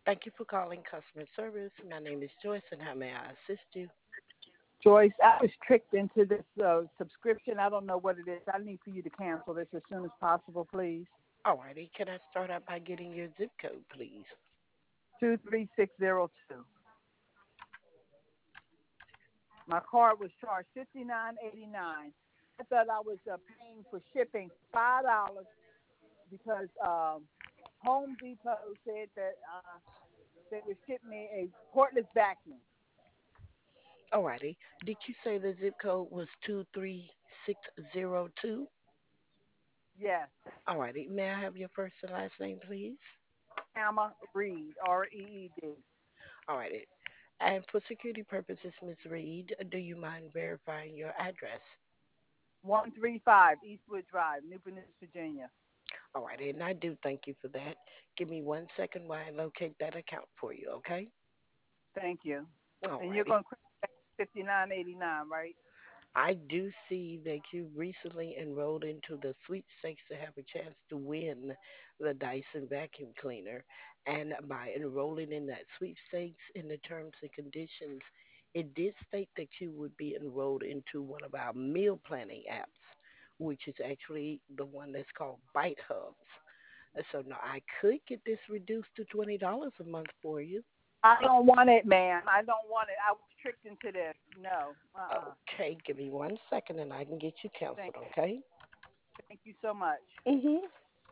Thank you for calling customer service. My name is Joyce, and how may I assist you? Joyce, I was tricked into this subscription. I don't know what it is. I need for you to cancel this as soon as possible, please. Alrighty, can I start out by getting your zip code, please? 23602. My card was charged $59.89. I thought I was paying for shipping $5 because Home Depot said that they would ship me a cordless vacuum. Alrighty, did you say the zip code was 23602? Yes, Alrighty, may I have your first and last name, please? Emma Reed, Reed. Alrighty, and for security purposes, Ms. Reed, do you mind verifying your address? 135 Eastwood Drive, Newport News, Virginia. Alrighty, and I do thank you for that. Give me 1 second while I locate that account for you, okay? Thank you. And you're Alrighty. going to credit 59.89, right? I do see that you recently enrolled into the sweepstakes to have a chance to win the Dyson vacuum cleaner. And by enrolling in that sweepstakes, in the terms and conditions, it did state that you would be enrolled into one of our meal planning apps, which is actually the one that's called Bite Hubs. So now I could get this reduced to $20 a month for you. I don't want it, ma'am. I don't want it. I was tricked into this. No. Okay, give me 1 second and I can get you Thank, canceled, okay? thank you so much. Mhm.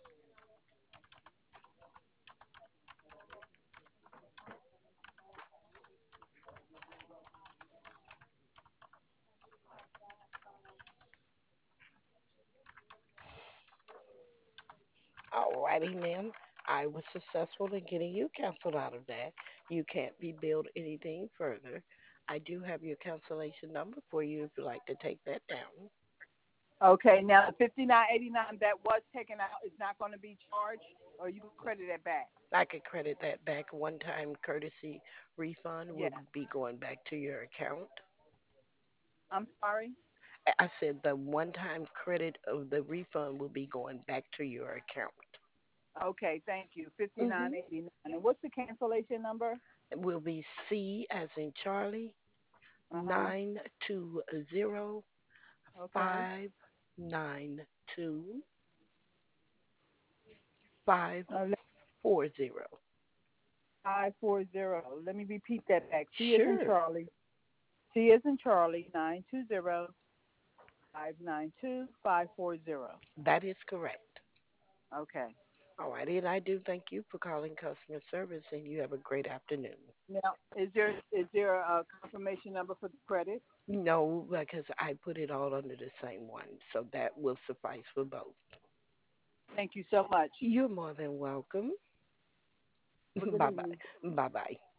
Alrighty, ma'am. I was successful in getting you canceled out of that. You can't be billed anything further. I do have your cancellation number for you if you'd like to take that down. Okay, now the 59.89 that was taken out is not going to be charged, or you can credit it back. I could credit that back. One time courtesy refund will Yeah. be going back to your account. I'm sorry. I said the one time credit of the refund will be going back to your account. Okay, thank you. Hmm 59.89. And what's the cancellation number? It will be C as in Charlie, Uh huh. 920 Okay. 592 540. 540. Let me repeat that back. C is in Sure, Charlie. C is in Charlie. 920-592-540. that is correct. Okay. Alrighty, and I do thank you for calling customer service, and you have a great afternoon. Now, is there a confirmation number for the credit? No, because I put it all under the same one, so that will suffice for both. Thank you so much. You're more than welcome. Have a good Bye bye. evening. Bye bye.